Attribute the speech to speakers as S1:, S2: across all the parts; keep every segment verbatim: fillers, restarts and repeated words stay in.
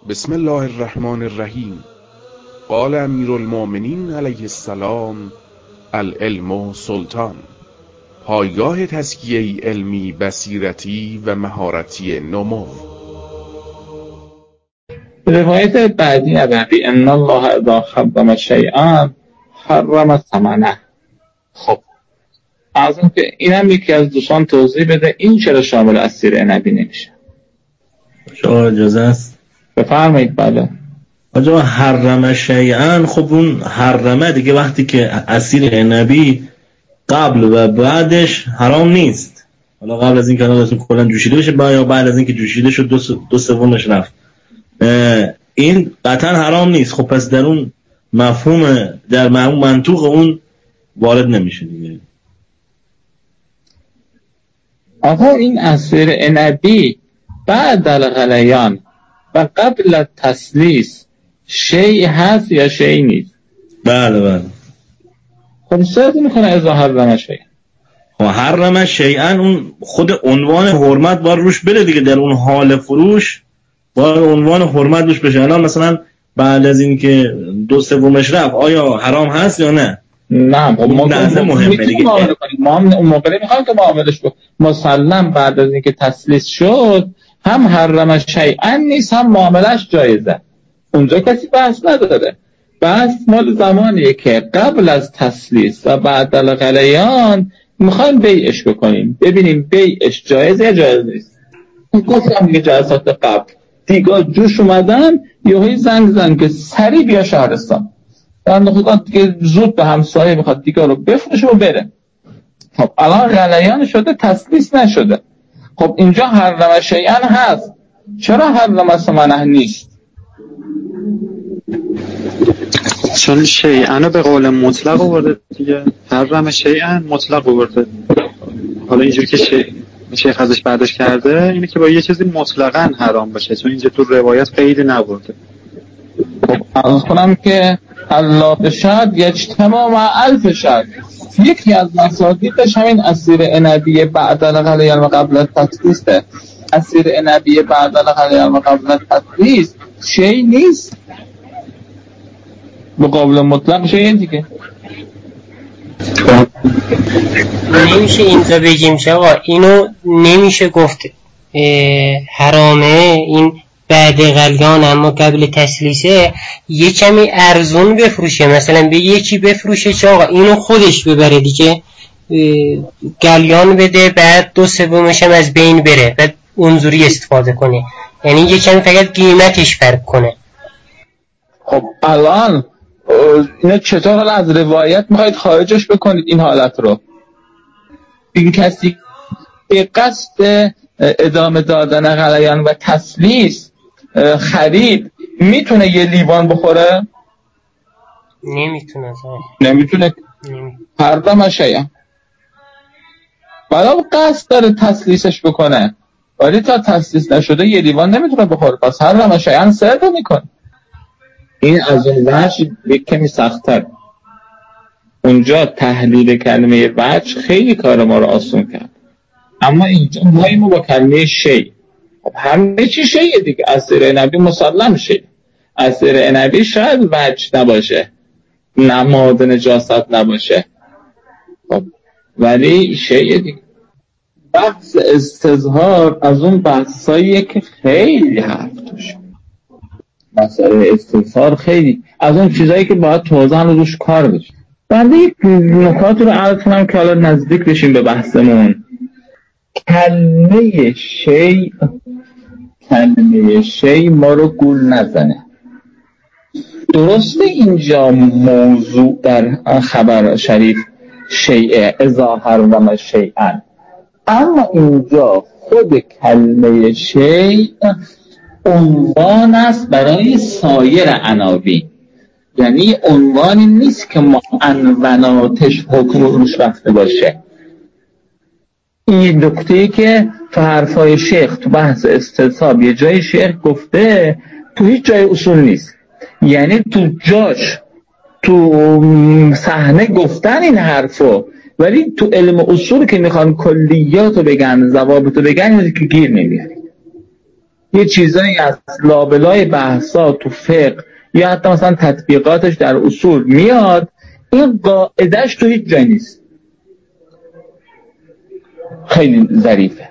S1: بسم الله الرحمن الرحیم. قال امیر المؤمنین علیه السلام: العلم سلطان. پایگاه تزکیه علمی، بصیرتی و مهارتی نمو.
S2: روایت بعدی نبی ان الله اذا حرم شیئا حرم ثمنه. خب از اینکه اینم یکی از دوستان توضیح بده این چرا شامل اسیر نبی نمیشه.
S3: شما اجازه است
S2: بفرمایید. بله
S3: آجا حرم شیئا، خب اون حرمه دیگه وقتی که اسیر نبی قبل و بعدش حرام نیست. حالا قبل از این که اصلا کلا جوشیده بشه با یا بعد از این که جوشیده شد دو, س... دو سومش رفت، این قطعا حرام نیست. خب پس در اون مفهوم در مفهوم منطوق اون وارد نمیشه دیگه.
S2: آقا این اسیر نبی بعد الغلیان و قبل تسلیس شیء هست یا شیء نیست؟
S3: بله بله.
S2: خب صرف میکنه اذا حرم شیء.
S3: خب حرم شیئا اون خود عنوان حرمت بار روش بره دیگه، در اون حال فروش بار عنوان حرمت روش بشه. الان مثلا بعد از این که دو سومش رفت آیا حرام هست یا نه؟
S2: نه خب ما
S3: مهمه دیگه.
S2: ما هم اون موقع میخوایم که معاملش کنیم. مسلم بعد از این که تسلیس شد هم حرم شیئا نیست هم معاملش جایزه. اونجا کسی بحث نداره. بحث مال زمانیه که قبل از تسلیس و بعد الغلیان میخوایم بیعش بکنیم ببینیم بیعش جایزه یا جایز نیست. گفتم دیگه جلسات قبل دیگه جوش اومدن یهویی زنگ زن که سریع بیا شهرستان. بنده خدا دیگه زود به همسایه میخواد دیگه رو بفروشه و بره. خب الان غلیان شده تسلیس نشده. خب اینجا حرم شیئا هست، چرا حرم ثمنه نیست؟
S4: چون شیئا به قول مطلق آورده دیگه، حرم شیئا مطلق آورده. حالا اینجوری که شیء شیخ ازش برداشت کرده اینه که با یه چیزی مطلقاً حرام باشه، چون اینجا تو روایت قیدی نبرده.
S2: خب عرض کنم که الله بشد یجتمع مع الف شد. یکی از مصادیقش همین اسیر نبی بعد الغلیان و قبل التسلیس. اسیر نبی بعد الغلیان و قبل التسلیس شیء نیست، مقابل مطلق شیء دیگه.
S5: نمیشه اینجا بگیم که آقا اینو نمیشه گفت حرامه این بعد غلیان اما قبل تسلیسه، یه کمی ارزون بفروشه، مثلا به یکی بفروشه که آقا اینو خودش ببره دیگه، غلیان بده بعد دو سومش هم از بین بره بعد اونجوری استفاده کنه، یعنی یه کمی فقط قیمتش فرق کنه.
S2: خب الان اینو چطور حالا از روایت میخواید خارجش بکنید این حالت رو؟ این کسی به قصد ادامه دادن غلیان و تسلیس خرید میتونه یه لیوان بخوره؟
S5: نمیتونه.
S2: نمیتونه. حرم شیئا. ولی قصد داره تسلیسش بکنه ولی تا تسلیس نشده یه لیوان نمیتونه بخوره، پس حرم شیئا سرد میکنه. این از اون وجه یک کمی سخت‌تر. اونجا تحلیل کلمه وجه خیلی کار ما رو آسون کرد، اما اینجا ما با کلمه شی. خب همه چی شیه دیگه. اسیر نبی مسلم شی، اسیر نبی شاید وجه نباشه، نماد نجاست نباشه، خب ولی شیه دیگه. بحث استظهار از اون بحثاییه که خیلی حرف توشه. مسئله استظهار خیلی از اون چیزایی که باید توضیح روش کار بشه. بنده یک نکات رو عرض کنم که حالا نزدیک بشیم به بحثمون. کلمه شی کلمه شی ما رو گول نزنه. درسته اینجا موضوع در خبر شریف شیء اذا حرم شیئا، اما اینجا خود کلمه شی عنوان است برای سایر عناوین، یعنی عنوانی نیست که معنوناتش حکم روش رفته باشه. این نکته‌ای که تو حرفای شیخ تو بحث استصحاب یه جای شیخ گفته تو هیچ جای اصول نیست، یعنی تو جاش تو صحنه گفتن این حرفو، ولی تو علم اصول که میخوان کلیاتو بگن ضوابطو بگن که گیر نمیاری. یه چیزایی از لابلای بحثا تو فقه یا حتی مثلا تطبیقاتش در اصول میاد، این قاعدش تو هیچ جایی نیست. خیلی ظریفه.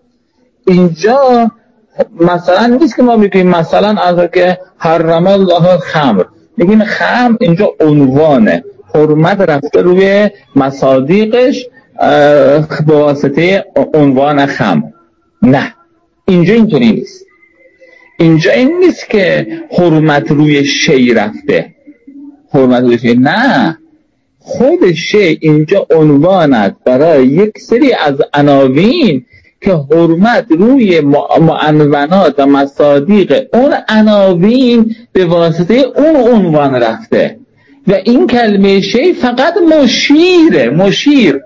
S2: اینجا مثلا نیست که ما میگیم مثلا از که حرم الله الخمر، میگیم خمر اینجا عنوانه، حرمت رفته روی مصادیقش به واسطه عنوان خمر. نه، اینجا اینطوری نیست. اینجا این نیست که حرمت روی شی رفته، حرمت روی شی، نه، خود شی اینجا عنوان است برای یک سری از عناوین که حرمت روی معنونات و مصادیق اون عناوین به واسطه اون عنوان رفته و این کلمه شی فقط مشیره، مشیر،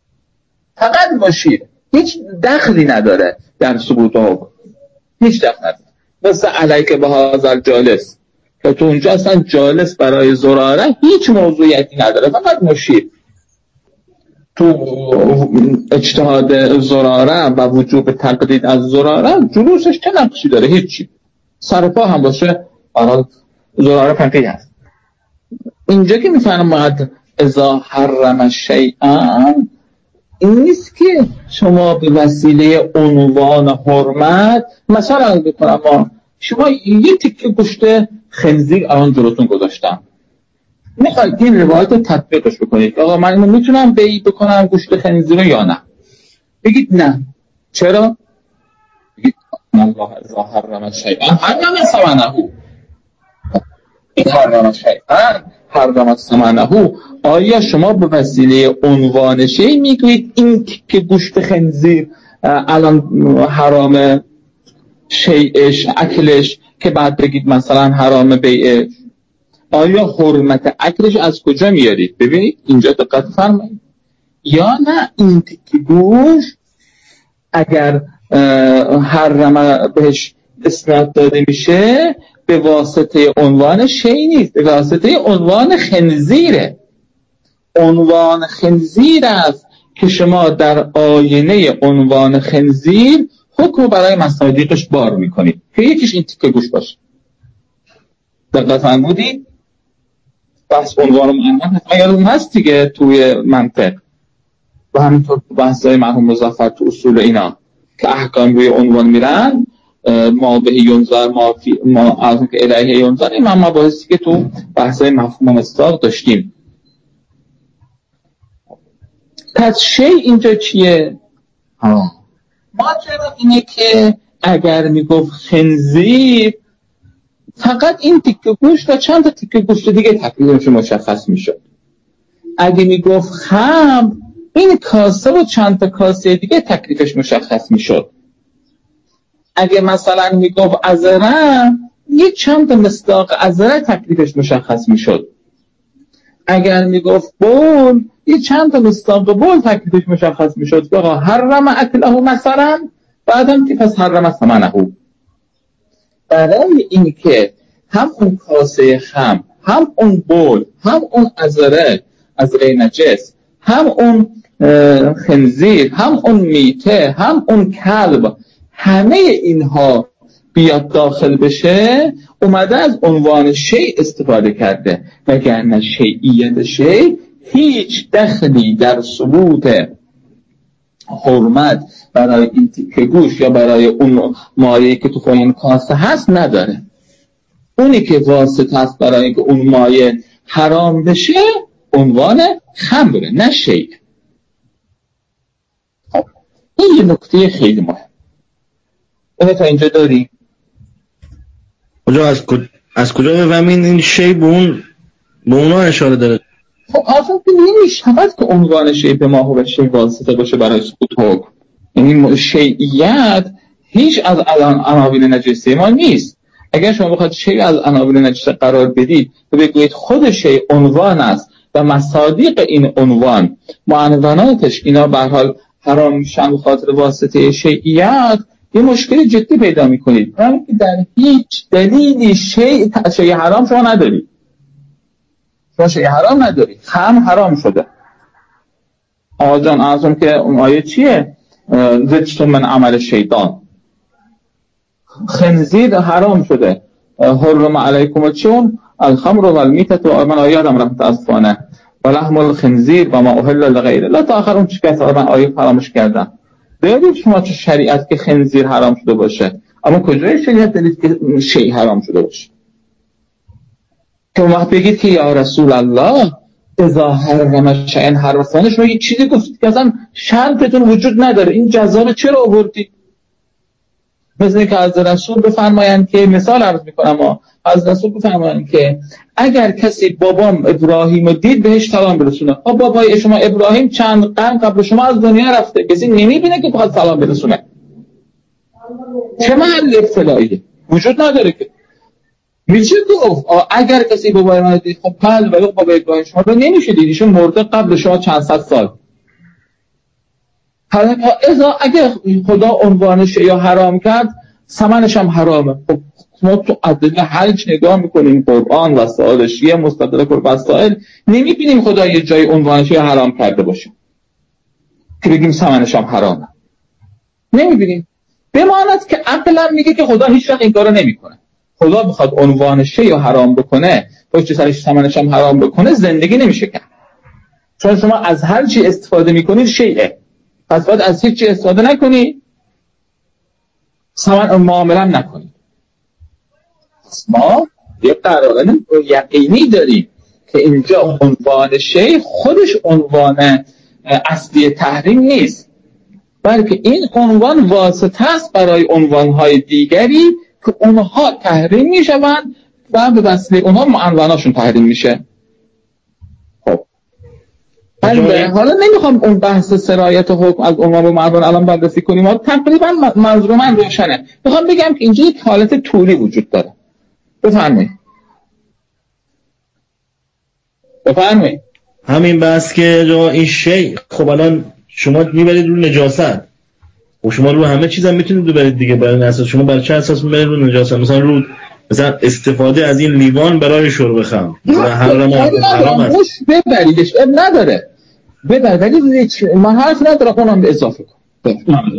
S2: فقط مشیر، هیچ دخلی نداره در ثبوت حکم، هیچ دخل نداره. مثل علیک به هذا جالس که تو اونجا اصلا جالس برای زراره هیچ موضوعیتی نداره، فقط مشیر. تو اجتهاد زراره و وجوب تقلید از زراره جلوسش چه نقشی داره؟ هیچی. سرپا هم باشه زراره فقیه هست. اینجا که میفرماید اذا حرم شیئا، این نیست که شما به وسیله عنوان حرمت، مثلا بکنم ما شما یه تیکه گوشت خنزیر الان جلوتون گذاشتم، میخواید این روایت رو تطبیقش بکنید، آقا من اینو میتونم بیع بکنم گوشت خنزیر یا نه؟ بگید نه. چرا؟ بگید الله اذا حرم شیئا حرم ثمنه، این حرم شیئا حرم ثمنه. آیا شما به وسیله عنوان شی میگویید این که گوشت خنزیر الان حرام شیئش اکلش که بعد بگید مثلا حرام بیعش؟ آیا حرمت اکلش از کجا میارید؟ ببینید اینجا دقت فرمایید. یا نه این تیکی گوشت اگر حرم بهش اسناد داده میشه به واسطه عنوان شی نیست، به واسطه عنوان خنزیره. عنوان خنزیر است که شما در آینه عنوان خنزیر حکم برای مصادیقش بار میکنید که یکیش این تیکه گوشت باشه. دقت فرمودید؟ بحث عنوان معنون یادتون هست دیگه توی منطق و همینطور تو بحث‌های مرحوم مظفر تو اصول اینا که احکام روی عنوان میرن، ما به ینظر ما فی ما از که الیه ینظر، این هم مباحثی که تو بحث‌های مفهوم مصداق داشتیم. پس شی اینجا چیه؟ ها ماجرا اینه که اگر میگفت خنزیر فقط این تیکه گوشت و چند تا تیکه گوشت دیگه تکلیفش مشخص میشد. اگه میگفت خمر این کاسه و چند تا کاسه دیگه تکلیفش مشخص میشد. اگه مثلا میگفت عذره یه چند تا مصداق عذره تکلیفش مشخص میشد. اگر میگفت بول یه چند تا مصداق بول تکلیفش مشخص میشد که آقا حرم اکله مثلا بعدم که پس حرم ثمنه. برای این که هم اون کاسه خم، هم اون بول، هم اون عذره عذره نجس، هم اون خنزیر، هم اون میته، هم اون کلب، همه اینها بیاد داخل بشه، اومده از عنوان شی استفاده کرده، وگرنه شیعیت شی هیچ دخلی در ثبوت حرمت برای این تیکه گوش یا برای اون مایه که تو فلان کاسه هست نداره. اونی که واسطه هست برای اینکه اون مایه حرام بشه عنوان خمره، نه شی. این یه نکته خیلی مهم. اینه تا اینجا داری؟
S3: کجا از کجا از کجا بفهمین این شی به اون به اونا اشاره داره؟
S2: خب اصلا که نمی‌شود که عنوان شی به ما و شی واسطه باشه برای ثبوت حکم. یعنی شیعیت هیچ از عناوین نجسی ما نیست. اگر شما بخواید شی از عناوین نجسی قرار بدید و بگویید خود شی عنوان است و مصادیق این عنوان معنوناتش اینا به هر حال حرام میشن به خاطر واسطه شیعیت، یه مشکل جدی پیدا میکنید. برای که در هیچ دلیلی شی شی حرام شما ندارید. شما شی حرام ندارید. خمر حرام شده. آقا جان اعظم که اون آیه چیه؟ رجس من عمل شیطان. خنزیر حرام شده، حرم علیکم چون الخمر و المیتة و من آیادم رفت اصفانه و لحم الخنزیر و ما اهل لغیره لا تا آخر اون چی که من آیه فراموش کردم. دارید شما چه شریعت که خنزیر حرام شده باشه، اما کجای شریعت دارید که شیء حرام شده باشه؟ که وقت بگید که یا رسول الله اذا حرم شیئا حرمتانه، شما یک چیزی گفتید که اصلا شرطتون وجود نداره، این جزا چرا آوردید؟ مثل اینکه از رسول بفرمایند که مثال عرض میکنم، از رسول بفرمایند که اگر کسی بابام ابراهیم رو دید بهش سلام برسونه. آ بابای شما ابراهیم چند قرن قبل شما از دنیا رفته، کسی نمیبینه که بخواد سلام برسونه. چه محل ابتلاییه؟ وجود نداره که. میشه گفت اگر کسی بابای من دید، خب بله ولی بابای ابراهیم شما رو نمیشه دید، ایشون مرده قبل شما چند صد سال. حالا اگر خدا عنوانش یا حرام کرد ثمنش هم حرامه. خب ما تو ادله حج نگاه میکنیم، قرآن و سائل شیعه مستدرک و وسائل، نمیبینیم خدا یه جای عنوانش یا حرام کرده باشه که بگیم ثمنش هم حرامه. نمیبینیم. بماند که عقلم میگه که خدا هیچ وقت این کارو نمیکنه. خدا بخواد عنوانش یا حرام بکنه، پشت سرش ثمنش هم حرام بکنه، زندگی نمیشه کرد. چون شما از هر چی استفاده میکنید شیئه، پس باید از هیچ چی استفاده نکنی، ثمن معامله نکنی. ما یه قرائن یقینی داریم که اینجا عنوان شیء خودش عنوان اصلی تحریم نیست، بلکه این عنوان واسطه است برای عنوانهای دیگری که اونها تحریم میشوند و به وسیله اونها معنواناشون تحریم میشه. خب حالا نمیخوام اون بحث سرایت حکم از عنوان و معنوان الان بررسی کنیم، ما تقریبا منظور من روشنه. میخوام بگم که اینجا یک حالت طولی وجود داره. بفرمایید بفرمایید
S3: همین بحث که جو این شیء، خب الان شما میبرید رو نجاست و شما رو همه چیز هم میتونید ببرید دیگه. برای اساس شما برای چه اساس میبرید رو نجاست؟ مثلا رو مثلا استفاده از این لیوان برای شرب خمر مثلا حرام حرام است،
S2: ببریدش اب نداره ببر، ولی من حرف نداره اونم به اضافه کن،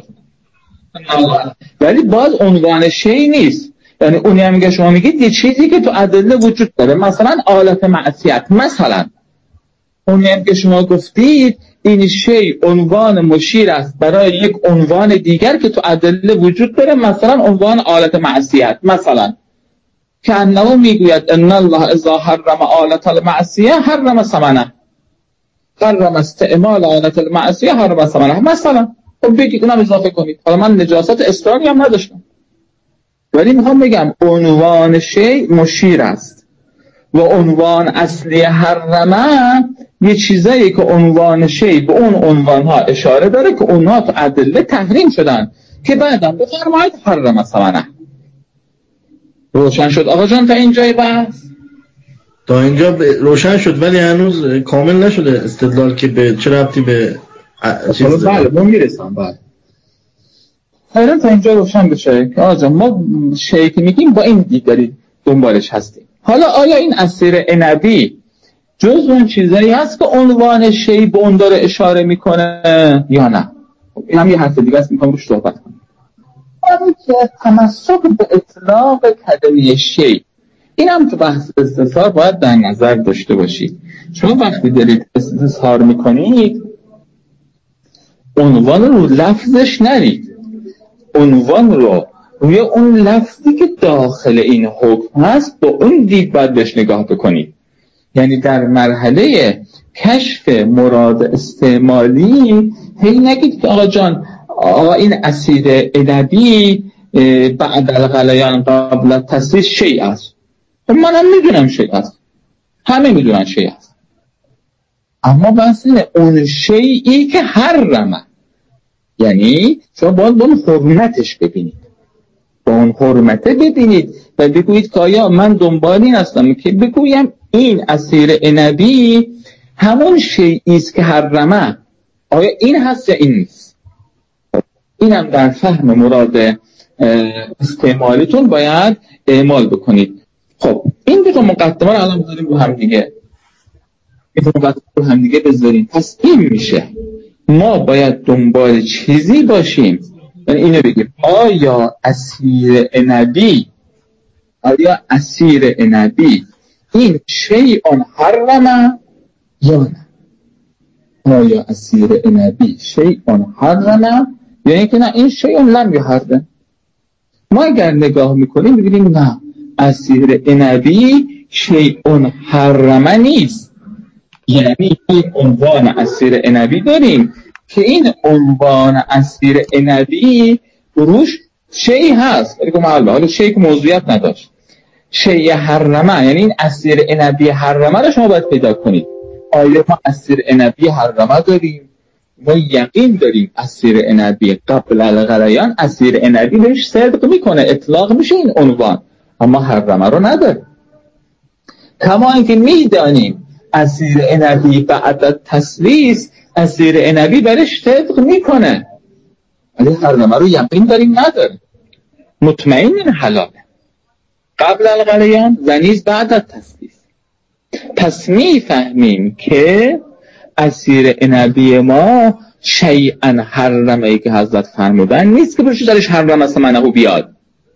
S2: ولی باز عنوان شیء نیست. یعنی اونی هم میگه شما میگید یه چیزی که تو ادله وجود داره، مثلا آلت معصیت، مثلا اونی هم که شما گفتید این شیء عنوان مشیر است برای یک عنوان دیگر که تو ادله وجود داره، مثلا عنوان آلت معصیت، مثلا که انه میگوید ان الله اذا حرم آلت المعصیه حرم ثمنه، حرم استعمال آلت المعصیه حرم ثمنه. مثلا خب بگید اونم اضافه کنید. حالا من نجاست اصراری هم نداشتم، ولی میخوام بگم عنوان شیء مشیر است و عنوان اصلی حرمه یه چیزایی که عنوان شیء به اون عنوانها اشاره داره که اونها تو ادله تحریم شدن که بعدم بفرمایید حرم ثمنه. روشن شد آقا جان تا اینجای بحث؟
S3: تا اینجا روشن شد، ولی هنوز کامل نشده استدلال که به چه ربطی به
S2: چیز بله من میرسم. بله حالا تا اینجا روشن بشه که آقا ما شیء که میگیم با این دیگری دنبالش هستیم. حالا آیا این عصیر عنبی جز اون چیزایی هست که عنوان شیء به اون داره اشاره میکنه یا نه؟ این هم یه حرف دیگه است، میخوام روش صحبت کنم. ولی که تمسک به اطلاق کلمه شیء، این هم تو بحث استظهار باید در نظر داشته باشید. شما وقتی دارید استظهار میکنید عنوان رو لفظش نرید، عنوان رو روی اون لفظی که داخل این حکم هست با اون دید باید بهش نگاه بکنید. یعنی در مرحله کشف مراد استعمالی هی نگید که آقا جان آقا این عصیر عنبی بعد الغلیان قبل التسلیس شیء است. منم میدونم شیء است، همه میدونن شیء است، اما بحث اون شیئی که حرمه، یعنی شما باید با اون حرمتش ببینید، با اون حرمته ببینید و بگویید که آیا من دنبال این هستم که بگویم این عصیر عنبی همون شیئی است که حرمه، آیا این هست یا این نیست؟ اینم در فهم مراد استعمالیتون باید اعمال بکنید. خب این دو تا مقدمه رو الان بذاریم رو هم دیگه، این دو مقدمه رو هم دیگه بذاریم. پس این میشه ما باید دنبال چیزی باشیم یعنی اینو بگیم آیا اسیر عنبی آیا اسیر عنبی این شیء حرم یا نه؟ آیا اسیر عنبی شیء حرم یعنی که نه این شیء لم یحرم. ما اگر نگاه میکنیم میبینیم نه، اسیر عنبی شیء حرم نیست. یعنی این عنوان اسیر عنبی داریم که این عنوان اسیر عنبی روش شیء هست، ولی که معلومه حالا شیء که موضوعیت نداشت. شیء حرمه یعنی این اسیر عنبی حرمه رو شما باید پیدا کنید. آیا ما اسیر عنبی حرمه داریم؟ ما یقین داریم اسیر عنبی قبل الغلیان اسیر عنبی بهش صدق میکنه، اطلاق میشه این عنوان، اما حرمه رو نداره. کما اینکه میدانیم اسیر عنبی بعد تسلیس اسیر عنبی برش صدق میکنه، ولی حرمه رو یقین داریم نداره، مطمئن این حلاله قبل الغلیان و نیز بعد تسلیس. پس میفهمیم که اسیر عنبی ما شیئا حرمه ای که حضرت فرمودن نیست که برش درش حرم است منهو بیاد،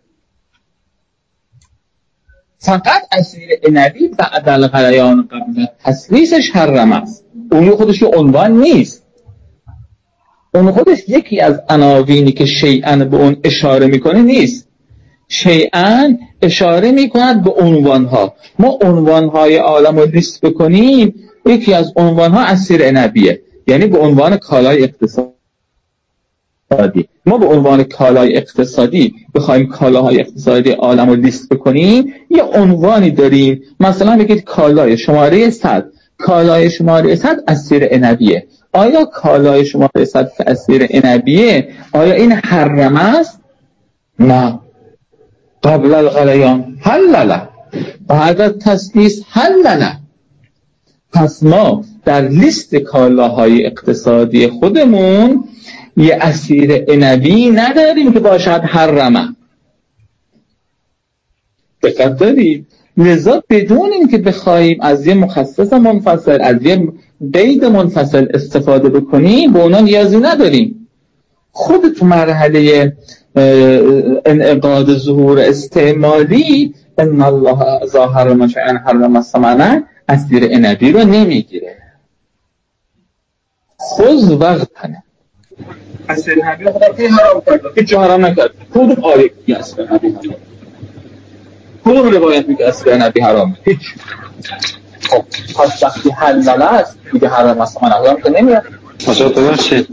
S2: فقط اسیر عنبی بعد الغلیان قبل تسلیسش حرم است. اون خودش یه عنوان نیست، اون خودش یکی از عناوینی که شیئا به اون اشاره میکنه نیست. شیئا اشاره میکند به عنوانها. ما عنوانهای عالم رو لیست بکنیم، یکی از عنوانها اسیر عنبیه، یعنی به عنوان کالای اقتصادی. ما به عنوان کالای اقتصادی بخوایم کالاهای اقتصادی عالم رو لیست بکنیم، یه عنوانی داریم، مثلا بگید کالای شماره صد، کالای شماره صد اسیر عنبیه. آیا کالای شماره صد که اسیر عنبیه آیا این حرم است؟ نه. قبل الغلیان حلله، بعد تسلیس حلله. پس ما در لیست کالاهای اقتصادی خودمون یه اسیر عنبی نداریم که باشد حرمه. دقت داریم؟ لذا بدون این که بخوایم از یه مخصص منفصل، از یه قید منفصل استفاده بکنیم، به اونا نیازی نداریم. خود تو مرحله انعقاد ظهور استعمالی ان الله ظاهر ما شیئا حرم الثمن اسیر عنبی رو نمیگیره. خذ وقتنه اسیر عنبی خدا که حرام کرد، هیچ حرام نکرد. کدوم آیه میگه اسیر عنبی حرام؟ کدوم روایت میگه اسیر عنبی حرام؟ هیچ. خب پس وقتی حلال است میگه حرام است، من حرام که نمیاد.
S4: حضرت ببخشید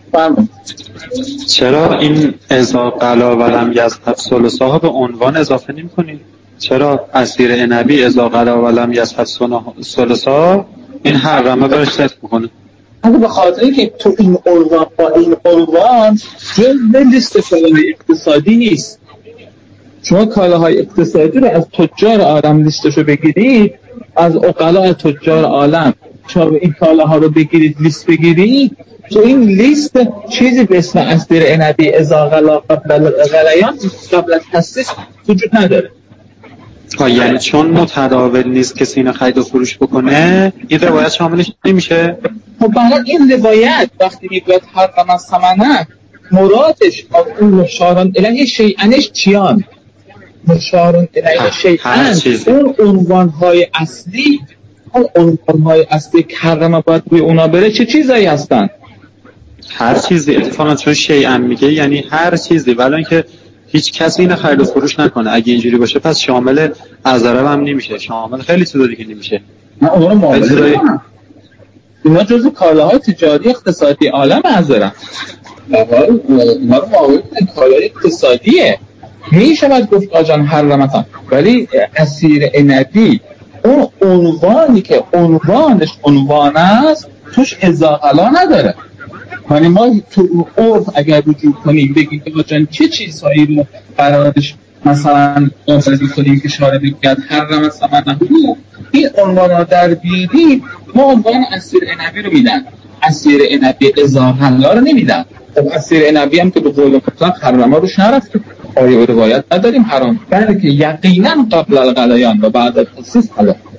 S4: چرا این اذا قلا ولم یذهب ثلثها به عنوان اضافه نمی کنید؟ چرا اسیر عنبی اذا قلا ولم یذهب ثلثها این حرمه برش صدق میکنه؟
S2: اما به خاطر که تو این عنوان با این عنوان جزء لیست کالاهای اقتصادی نیست. شما کالاهای اقتصادی رو از تجار عالم لیستشو بگیرید، از عقلاء تجار عالم شما این کالاها رو بگیرید لیست بگیرید، تو این لیست چیزی به اسم اسیر عنبی اذا غلا قبل الغلیان قبل تسلیس وجود نداره.
S4: یعنی چون متداول نیست کسی اینو خرید و فروش بکنه این روایت شاملش نمیشه؟
S2: خب برای این روایت وقتی میگوید حرم الثمن مرادش از اون مشارن الیه شیئنش چیان؟ مشارن الیه شیئن اون عنوانهای اصلی، اون عنوانهای اصلی که حرم باید روی اونا بره چه چیزایی هستن؟
S4: هر چیزی. اتفاقا چون شیئا میگه یعنی هر چیزی، ولی اینکه هیچ کسی اینو خرید و فروش نکنه. اگه اینجوری باشه پس شامل ازرب هم نمیشه، شامل خیلی چیزا دیگه نمیشه.
S2: نه اونا معامله اینا جزو کالاهای تجاری اقتصادی عالم ازرب. اینا رو معامله کالای اقتصادیه، میشود گفت آجان حرمتان. ولی اسیر عنبی اون عنوانی که عنوانش عنوان است توش اذا غلا نداره. یعنی ما تو عرف اگر رجوع کنیم بگیم که آجان چه چیزهایی رو قرارش مثلا آفرزی کنیم که شارع بگید حرم الثمن، این عنوان ها در بیدیم ما عنوان اسیر عنبی رو میدن، اسیر عنبی اذا غلا رو نمیدن. خب اسیر عنبی هم که به قول مطلق حرمه روش نرفته، آیه و روایت نداریم حرام، بلکه یقینا قبل الغلیان و بعد التسلیس حلال.